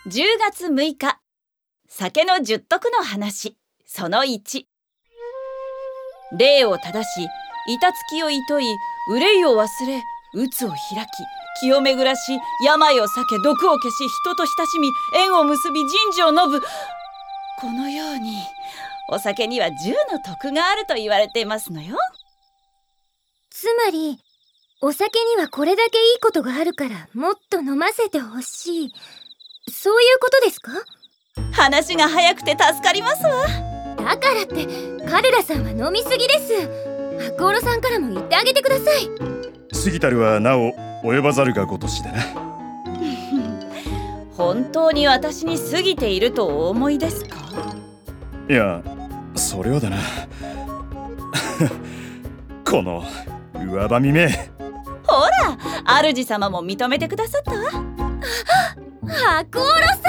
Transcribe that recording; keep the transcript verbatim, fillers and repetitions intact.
じゅうがつむいか、酒の十徳の話、そのいち。礼を正し、板つきをいとい、憂いを忘れ、鬱を開き、気を巡らし、病を避け、毒を消し、人と親しみ、縁を結び、人事を述ぶ。このように、お酒には十の徳があると言われていますのよ。 つまり、お酒にはこれだけいいことがあるから、もっと飲ませてほしい。そういうことですか？ 話が早くて助かりますわ。 だからって、カルラさんは飲みすぎです。白オロさんからも言ってあげてください。 過ぎたるはなお及ばざるがごとしだな。 本当に私に過ぎているとお思いですか？ いや、それはだな。この上ばみめ。 ほら、主様も認めてくださったわ。 白オロさん